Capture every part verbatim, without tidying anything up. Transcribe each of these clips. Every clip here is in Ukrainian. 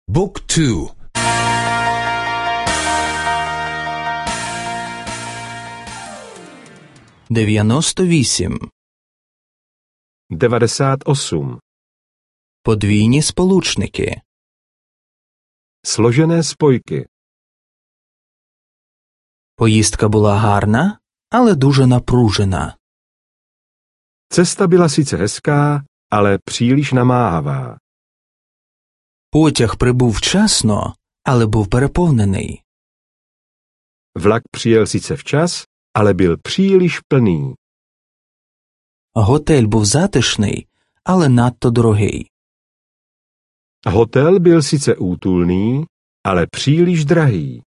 บุ๊กทูдев'яносто вісім devadesát osm. Подвійні сполучники. Složené spojky. Поїздка була гарна, але дуже напружена. Cesta byla sice hezká, ale příliš namáhavá. Потяг прибув вчасно, але був переповнений. Vlak přijel sice včas, ale byl příliš plný. Готель був затишний, але надто дорогий. Hotel byl sice útulný, ale příliš drahý.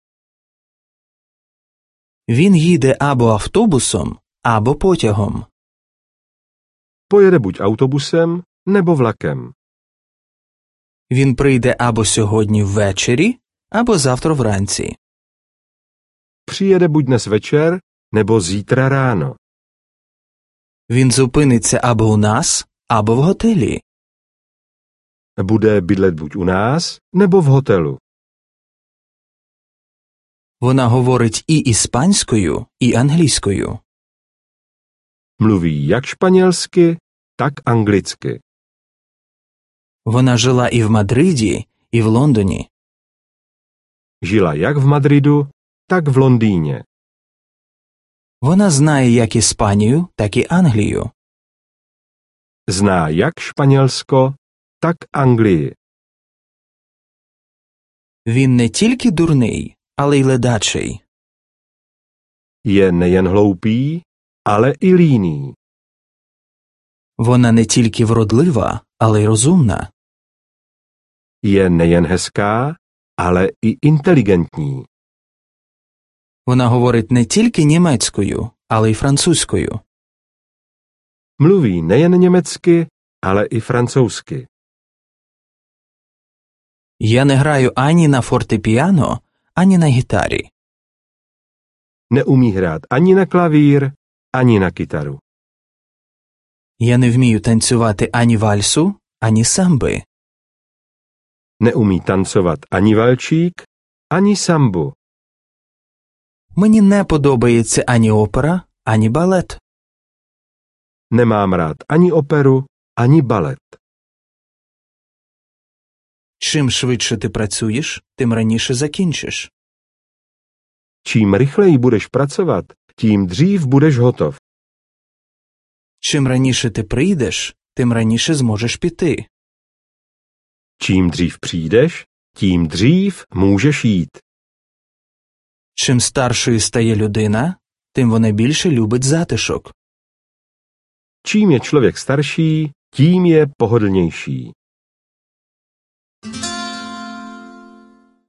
Він їде або автобусом, або потягом. Pojede buď autobusem, nebo vlakem. Він прийде або сьогодні ввечері, або завтра вранці. Přijede buď dnes večer, nebo zítra ráno. Він зупиниться або у нас, або в готелі. Bude bydlet buď u nás, nebo v hotelu. Вона говорить і іспанською, і англійською. Mluví jak španělsky, tak anglicky. Вона жила і в Мадриді, і в Лондоні. Žila jak v Madridu, tak v Londýně. Вона знає як Іспанію, так і Англію. Zná jak Španělsko, tak Anglii. Він не тільки дурний, але й ледачий. Je nejen hloupý, ale i líný. Вона не тільки вродлива, але й розумна. Je nejen hezká, ale i inteligentní. Вона говорить не тільки німецькою, але й французькою. Mluví nejen německy, ale i francouzsky. Я не граю ані на фортепіано, ані на гітарі. Neumí hrát ani na klavír, ani na kytaru. Я не вмію танцювати ані вальсу, ані самби. Neumí tancovat ani valčík, ani sambu. Мені не подобається ані опера, ані балет. Nemám rád ani operu, ani balet. Чим швидше ти працюєш, тим раніше закінчиш. Čím rychleji budeš pracovat, tím dřív budeš hotov. Чим раніше ти прийдеш, тим раніше зможеш піти. Čím dřív přijdeš, tím dřív můžeš jít. Чим старшою стає людина, тим вона більше любить затишок. Čím je člověk starší, tím je pohodlnější.